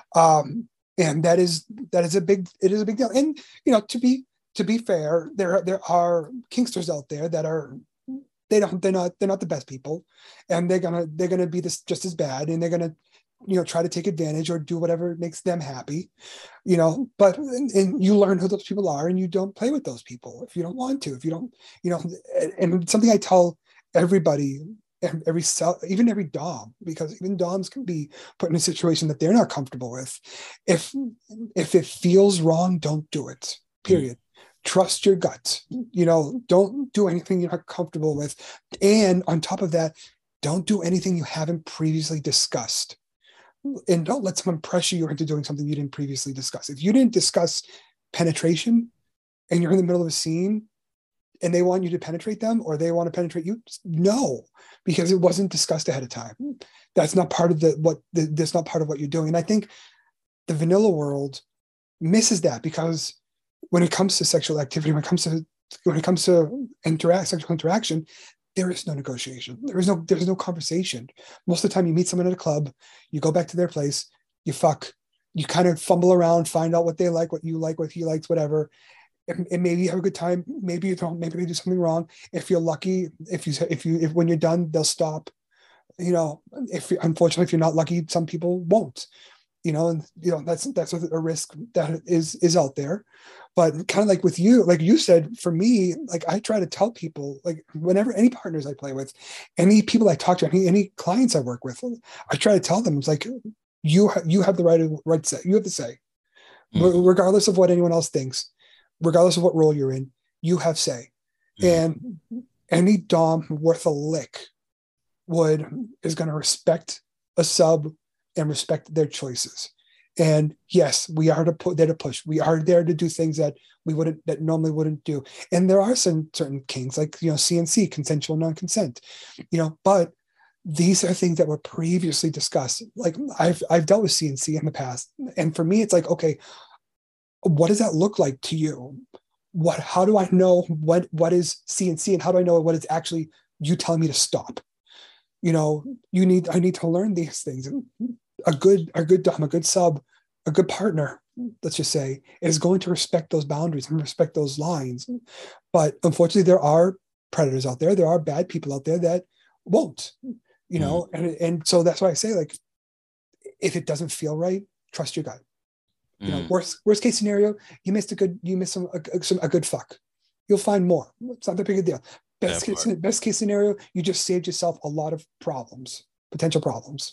And it is a big deal. And to be fair, there are Kinksters out there that are they're not the best people, and they're gonna be just as bad, and they're gonna try to take advantage or do whatever makes them happy, but and you learn who those people are, and you don't play with those people if you don't want to, if you don't, and something I tell everybody, even every dom, because even doms can be put in a situation that they're not comfortable with. If it feels wrong, don't do it, period. Trust your gut. Don't do anything you're not comfortable with, and on top of that, don't do anything you haven't previously discussed. And don't let someone pressure you into doing something you didn't previously discuss. If you didn't discuss penetration and you're in the middle of a scene and they want you to penetrate them, or they want to penetrate you, no, because it wasn't discussed ahead of time. That's not part of that's not part of what you're doing. And I think the vanilla world misses that, because when it comes to sexual activity, when it comes to sexual interaction, there is no negotiation. There's no conversation. Most of the time you meet someone at a club, you go back to their place, you fuck, you kind of fumble around, find out what they like, what you like, what he likes, whatever. And maybe you have a good time. Maybe you don't, maybe they do something wrong. If you're lucky, if when you're done, they'll stop. Unfortunately, if you're not lucky, some people won't. That's a risk that is out there. But kind of like with you, like you said, for me, like I try to tell people, like whenever any partners I play with, any people I talk to, any clients I work with, I try to tell them, it's like, you have the right to say, you have to say, regardless of what anyone else thinks, regardless of what role you're in, you have say. And any dom worth a lick is going to respect a sub and respect their choices. And yes, we are there to push. We are there to do things that normally wouldn't do. And there are some certain kinks, like CNC, consensual non-consent. But these are things that were previously discussed. Like I've dealt with CNC in the past, and for me, it's like, okay, what does that look like to you? How do I know what is CNC, and how do I know what is actually you telling me to stop? I need to learn these things. A good dom, a good sub, a good partner, let's just say, is going to respect those boundaries and respect those lines. But unfortunately, there are predators out there. There are bad people out there that won't, and so that's why I say, like, if it doesn't feel right, trust your gut. Worst case scenario, you missed a good fuck. You'll find more. It's not that big a deal. Best case scenario, you just saved yourself a lot of potential problems.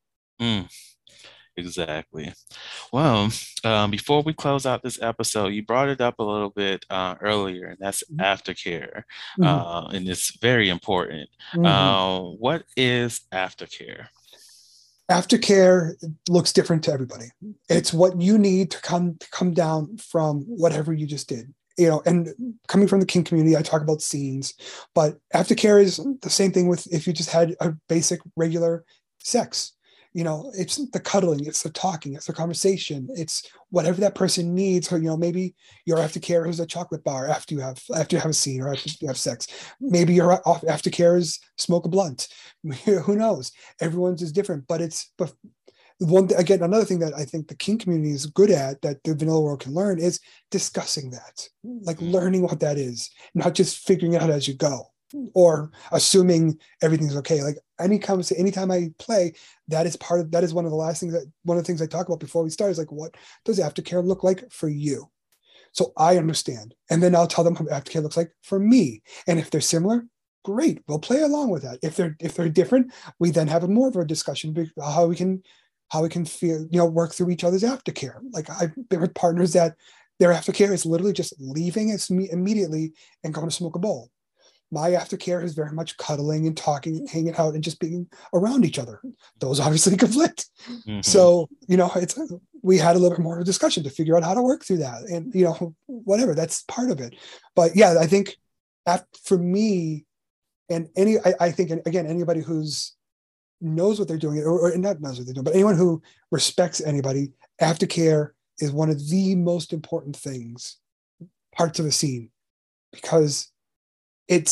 Exactly. Well, before we close out this episode, you brought it up a little bit earlier, and that's aftercare. And it's very important. What is aftercare? Aftercare looks different to everybody. It's what you need to come down from whatever you just did. And coming from the kink community, I talk about scenes, but aftercare is the same thing with if you just had a basic regular sex. It's the cuddling, it's the talking, it's the conversation, it's whatever that person needs. Or, maybe your aftercare is a chocolate bar after you have a scene or after you have sex. Maybe your aftercare is smoke a blunt. Who knows? Everyone's is different, but another thing that I think the kink community is good at, that the vanilla world can learn, is discussing that, like learning what that is, not just figuring it out as you go or assuming everything's okay. Like anytime I play, that is one of the things I talk about before we start is like, what does aftercare look like for you? So I understand. And then I'll tell them what aftercare looks like for me. And if they're similar, great, we'll play along with that. If they're different, we then have more of a discussion how we can feel, work through each other's aftercare. Like I've been with partners that their aftercare is literally just leaving us immediately and going to smoke a bowl. My aftercare is very much cuddling and talking and hanging out and just being around each other. Those obviously conflict. So, we had a little bit more of a discussion to figure out how to work through that, and whatever, that's part of it. But yeah, I think for me, and I think, again, anybody who's knows what they're doing, or not knows what they're doing, but anyone who respects anybody, aftercare is one of the most important parts of a scene, because it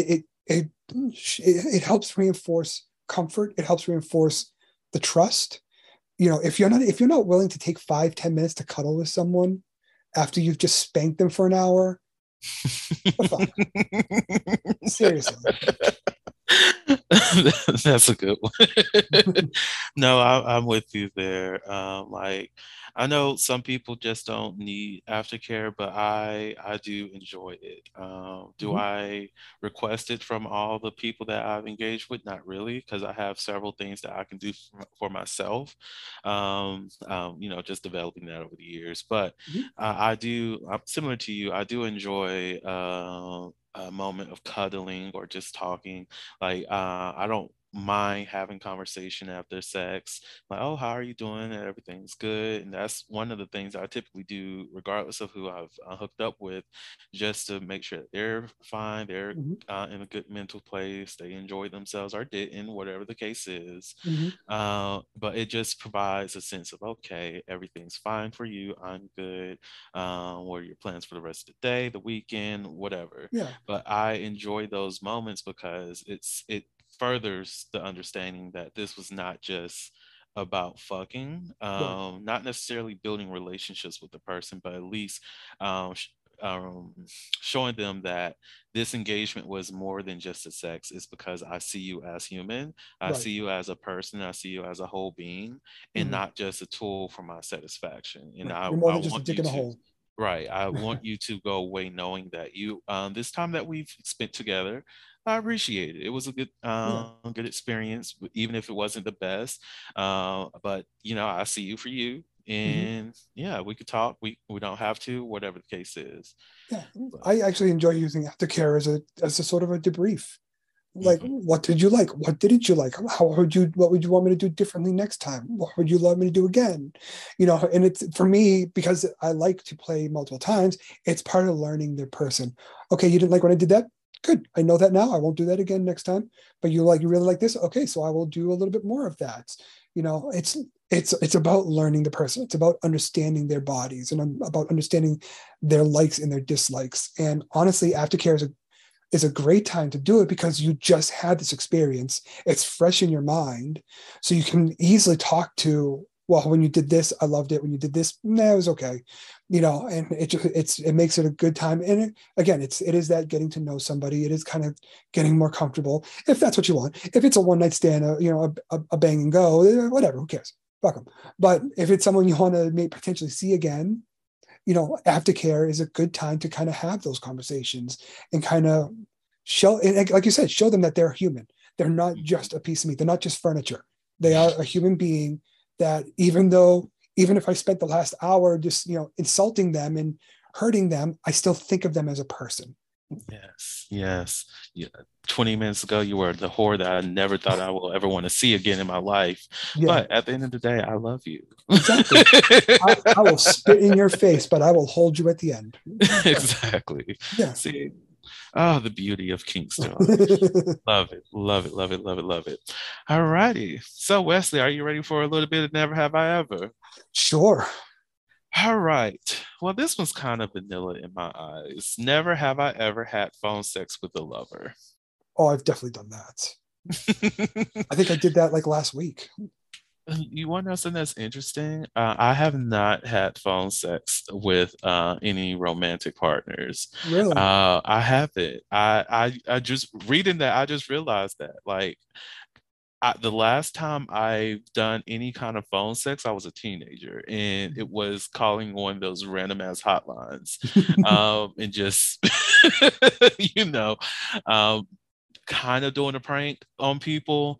helps reinforce comfort. It helps reinforce the trust. If you're not willing to take 5-10 minutes to cuddle with someone after you've just spanked them for an hour, what the fuck? Seriously. That's a good one. No, I'm with you there. Like, I know some people just don't need aftercare, but I do enjoy it. Do Mhm. I request it from all the people that I've engaged with? Not really, because I have several things that I can do for myself. Just developing that over the years. But Mhm. I'm similar to you. I do enjoy a moment of cuddling or just talking. Like, I don't mind having conversation after sex, like, oh, how are you doing, and everything's good. And that's one of the things I typically do regardless of who I've hooked up with, just to make sure that they're fine, they're Mhm. in a good mental place, they enjoy themselves or didn't, whatever the case is. Mhm. But it just provides a sense of, okay, everything's fine for you, I'm good. What are your plans for the rest of the day, the weekend, whatever. Yeah. But I enjoy those moments because it furthers the understanding that this was not just about fucking, Right. not necessarily building relationships with the person, but at least um, showing them that this engagement was more than just a sex. It's because I see you as human, I Right. see you as a person, I see you as a whole being, and Mhm. not just a tool for my satisfaction. And Right. I, You're more I than just a want dick you in a to, hole. right, I want you to go away knowing that you, this time that we've spent together, I appreciate it. It was a Yeah. good experience, even if it wasn't the best. But I see you for you, Mhm. and yeah, we could talk. We don't have to, whatever the case is. Yeah. But I actually enjoy using aftercare as a sort of a debrief. Like, mhm, what did you like? What didn't you like? What would you want me to do differently next time? What would you love me to do again? And it's, for me, because I like to play multiple times, it's part of learning the person. Okay, you didn't like when I did that? Good. I know that now. I won't do that again next time. But you really like this? Okay, so I will do a little bit more of that. It's about learning the person. It's about understanding their bodies and about understanding their likes and their dislikes. And honestly, aftercare is a great time to do it because you just had this experience. It's fresh in your mind. So you can easily talk to, well, when you did this, I loved it. When you did this, nah, it was okay. And it makes it a good time. And again, it is that getting to know somebody. It is kind of getting more comfortable, if that's what you want. If it's a one night stand, a bang and go, whatever, who cares? Fuck them. But if it's someone you want to potentially see again, aftercare is a good time to kind of have those conversations and kind of show, and like you said, show them that they're human. They're not just a piece of meat. They're not just furniture. They are a human being that even if I spent the last hour just, insulting them and hurting them, I still think of them as a person. yes, yes. Yeah. 20 minutes ago, you were the whore that I never thought I will ever want to see again in my life. Yeah, But at the end of the day, I love you. exactly. I will spit in your face, but I will hold you at the end. Exactly. Yeah. See, oh, the beauty of Kingston. Love it, love it, love it, love it, love it. All righty. So, Wesley, are you ready for a little bit of Never Have I Ever? Sure. All right. Well, this one's kind of vanilla in my eyes. Never have I ever had phone sex with a lover. Oh, I've definitely done that. I think I did that like last week. You want to know something that's interesting? I have not had phone sex with any romantic partners. Really? I haven't. I just reading that. I just realized that, like, the last time I've done any kind of phone sex, I was a teenager, and it was calling on those random ass hotlines, and just you know, um, kind of doing a prank on people.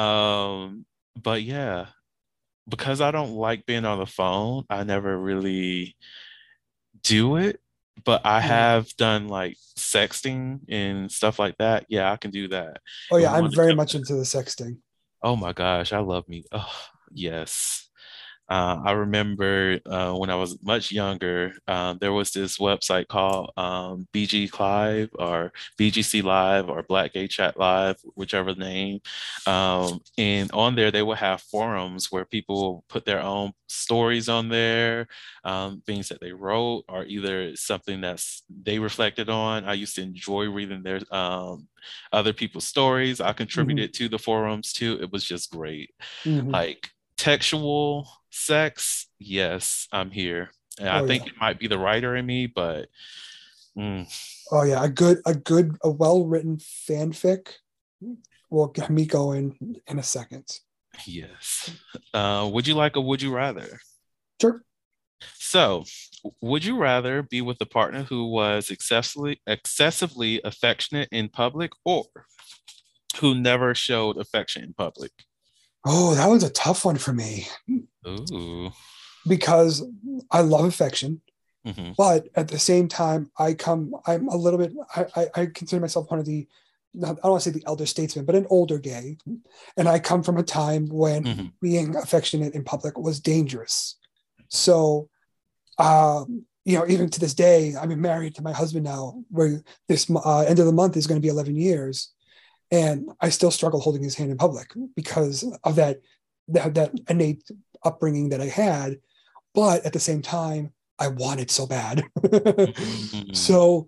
But yeah, because I don't like being on the phone, I never really do it. But I Yeah. have done like sexting and stuff like that. Yeah, I can do that. Oh If yeah, we I'm want to very jump much into the sexting. Oh my gosh, I love me. Oh, yes. I remember when I was much younger, there was this website called BG Live or BGC Live or Black Gay Chat Live, whichever name. And on there, they would have forums where people put their own stories on there, things that they wrote, or either something that's they reflected on. I used to enjoy reading their other people's stories. I Mhm, contributed to the forums too. It was just great. mhm. Like textual sex, yes, I'm here. And I Oh yeah. think it might be the writer in me, but mm, Oh yeah. A well-written fanfic will get me going in a second. yes. Would you like a would you rather? Sure. So, would you rather be with a partner who was excessively affectionate in public or who never showed affection in public? Oh, that was a tough one for me Ooh. because I love affection, Hmm. but at the same time, I'm a little bit, I consider myself one of the, not, I don't want to say the elder statesman, but an older gay. And I come from a time when Hmm. being affectionate in public was dangerous. So, even to this day, I'm married to my husband now, where this end of the month is going to be 11 years. And I still struggle holding his hand in public because of that innate upbringing that I had. But at the same time, I want it so bad. Hmm. So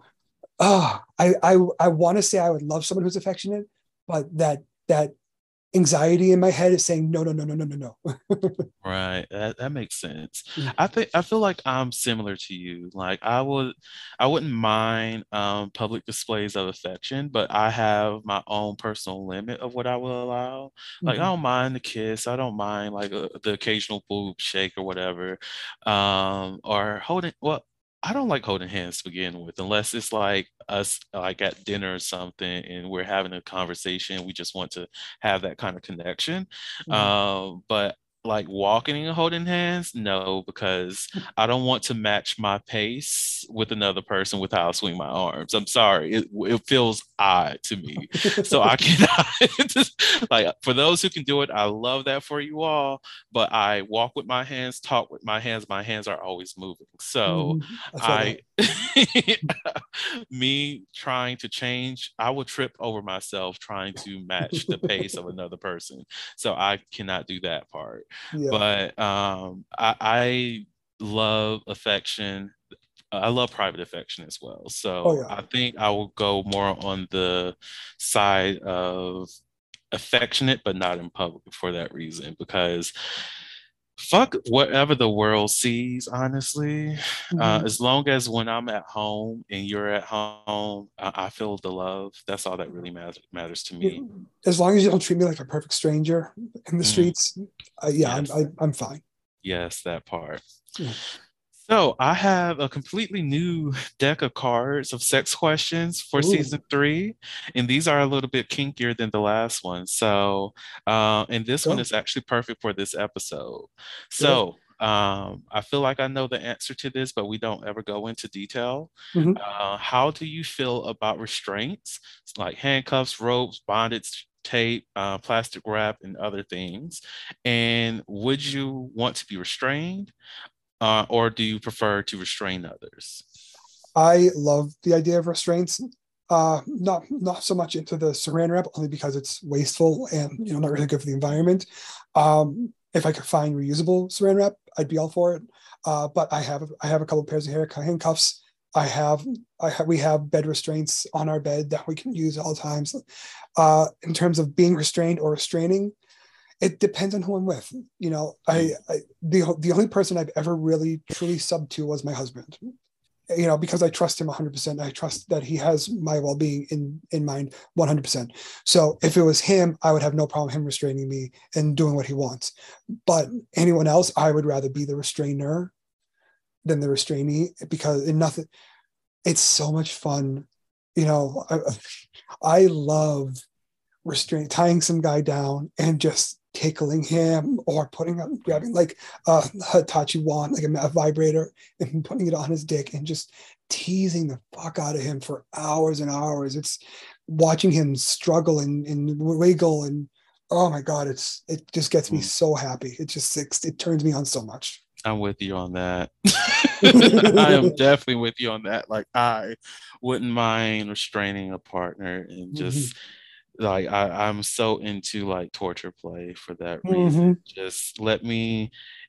I want to say I would love someone who's affectionate, but that anxiety in my head is saying no, no, no, no, no, no, no. Right. That makes sense. I feel like I'm similar to you. Like I wouldn't mind public displays of affection, but I have my own personal limit of what I will allow. Like I Mhm. don't mind the kiss. I don't mind like the occasional boob shake or whatever. Or holding I don't like holding hands to begin with, unless it's like us like at dinner or something and we're having a conversation. We just want to have that kind of connection. Mhm. But like walking and holding hands, no, because I don't want to match my pace with another person with how I swing my arms. I'm sorry, it feels odd to me, so I cannot. Like for those who can do it, I love that for you all. But I walk with my hands, talk with my hands. My hands are always moving, so Mhm. I feel that. I me trying to change, I will trip over myself trying to match the pace of another person. So I cannot do that part. Yeah. But I love affection. I love private affection as well. Oh So yeah. I think I will go more on the side of affectionate, but not in public for that reason, because fuck whatever the world sees, honestly. Mhm. As long as when I'm at home and you're at home, I feel the love. That's all that really matters to Yeah. me. As long as you don't treat me like a perfect stranger in the Mm, streets, yeah, yes, I'm fine. yes, that part. Yeah. So I have a completely new deck of cards of sex questions for Ooh, season 3, and these are a little bit kinkier than the last one. So, and this one go, is actually perfect for this episode. do it. So, I feel like I know the answer to this, but we don't ever go into detail. Mhm. How do you feel about restraints like handcuffs, ropes, bondage, tape, plastic wrap, and other things? And would you want to be restrained? Or do you prefer to restrain others? I love the idea of restraints. Not so much into the saran wrap, only because it's wasteful and not really good for the environment. If I could find reusable saran wrap, I'd be all for it. But I have a couple of pairs of handcuffs. We have bed restraints on our bed that we can use at all times. In terms of being restrained or restraining, it depends on who I'm with. Mm, The only person I've ever really truly subbed to was my husband. Because I trust him 100%. I trust that he has my well-being in mind 100%. So if it was him, I would have no problem him restraining me and doing what he wants. But anyone else, I would rather be the restrainer than the restrainee, because in nothing, it's so much fun. I love tying some guy down and just tickling him, or grabbing like a Hitachi wand, like a vibrator, and putting it on his dick and just teasing the fuck out of him for hours and hours. It's watching him struggle and wiggle and Oh my God, it just gets me Mm. so happy. It turns me on so much. I'm with you on that. I am definitely with you on that. Like, I wouldn't mind restraining a partner and Mhm. just like I'm so into like torture play for that reason. Mhm. Just let me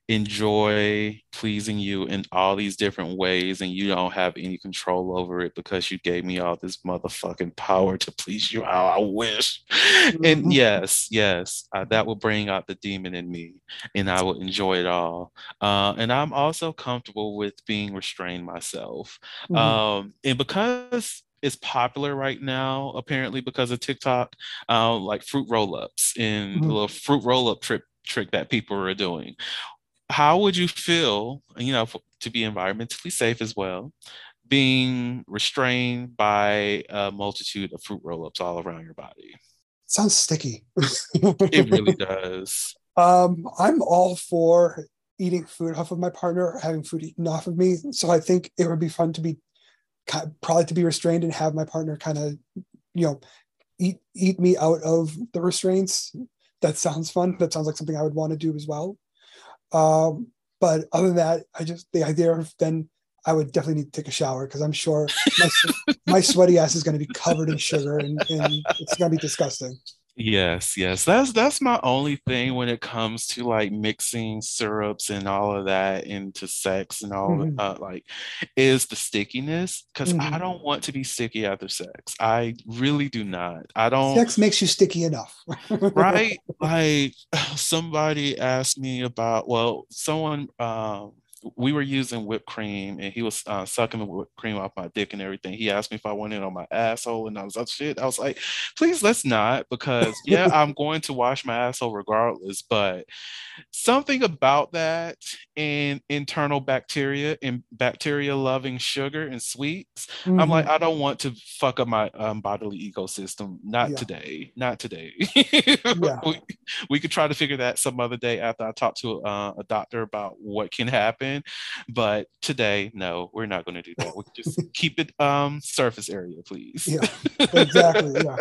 enjoy pleasing you in all these different ways, and you don't have any control over it because you gave me all this motherfucking power to please you how I wish. And Mhm. yes, that will bring out the demon in me, and I will enjoy it all. And I'm also comfortable with being restrained myself. Mhm. And because it's popular right now, apparently because of TikTok, like fruit roll-ups and the Mhm. little fruit roll-up trick that people are doing. How would you feel, to be environmentally safe as well, being restrained by a multitude of fruit roll-ups all around your body? Sounds sticky. It really does. I'm all for eating food off of my partner or having food eaten off of me. So I think it would be fun to be probably to be restrained and have my partner kind of, you know, eat me out of the restraints. That sounds fun. That sounds like something I would want to do as well. Um, but other than that, the idea of then I would definitely need to take a shower because I'm sure my sweaty ass is going to be covered in sugar and it's going to be disgusting. Yes. That's my only thing when it comes to like mixing syrups and all of that into sex and all Mhm. like is the stickiness because I Mhm. don't want to be sticky after sex. I really do not. I don't. Sex makes you sticky enough. Right? Like somebody asked me about, well, someone we were using whipped cream and he was sucking the whipped cream off my dick and everything. He asked me if I went in on my asshole and I was like, shit. I was like, please let's not, because yeah, I'm going to wash my asshole regardless, but something about that and internal bacteria and bacteria loving sugar and sweets. I'm like, Mhm. I don't want to fuck up my bodily ecosystem. Not Yeah. today. Not today. Yeah. we could try to figure that some other day after I talk to a doctor about what can happen. But today, no, we're not going to do that. We can just keep it surface area, please. Yeah. Exactly. Yeah.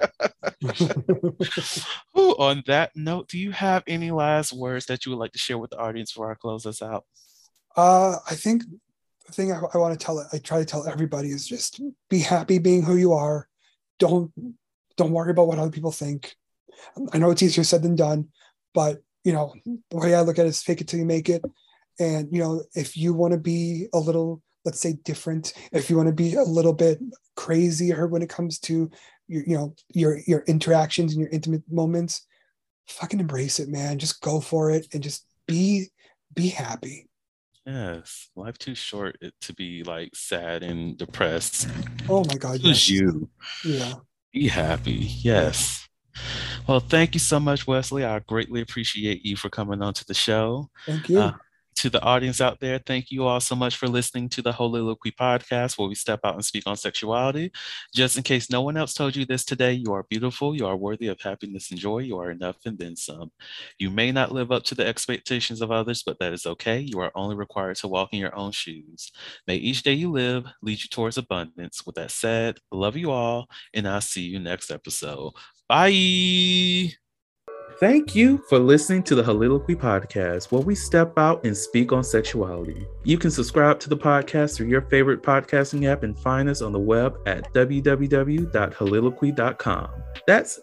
Ooh, on that note, do you have any last words that you would like to share with the audience before I close us out? I think the thing I want to I try to tell everybody is just be happy being who you are. Don't don't worry about what other people think. I know it's easier said than done, but the way I look at it is fake it till you make it. And if you want to be a little, let's say, different, if you want to be a little bit crazier when it comes to your interactions and your intimate moments, fucking embrace it, man. Just go for it and just be happy. Yes, life too short to be like sad and depressed. Oh my God, Choose yes. you. Yeah. Be happy. Yeah. Yes. Well, thank you so much, Wesley. I greatly appreciate you for coming on to the show. Thank Uh, you. to the audience out there, thank you all so much for listening to the Holiloquy podcast, where we step out and speak on sexuality. Just in case no one else told you this today, you are beautiful, you are worthy of happiness and joy, you are enough and then some. You may not live up to the expectations of others, but that is okay. You are only required to walk in your own shoes. May each day you live lead you towards abundance. With that said, I love you all, and I'll see you next episode. Bye. Thank you for listening to the Holiloquy podcast, where we step out and speak on sexuality. You can subscribe to the podcast through your favorite podcasting app and find us on the web at www.holiloquy.com. That's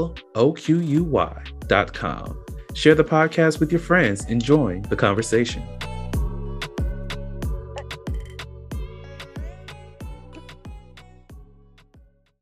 www.heauxliloquy.com. Share the podcast with your friends and join the conversation.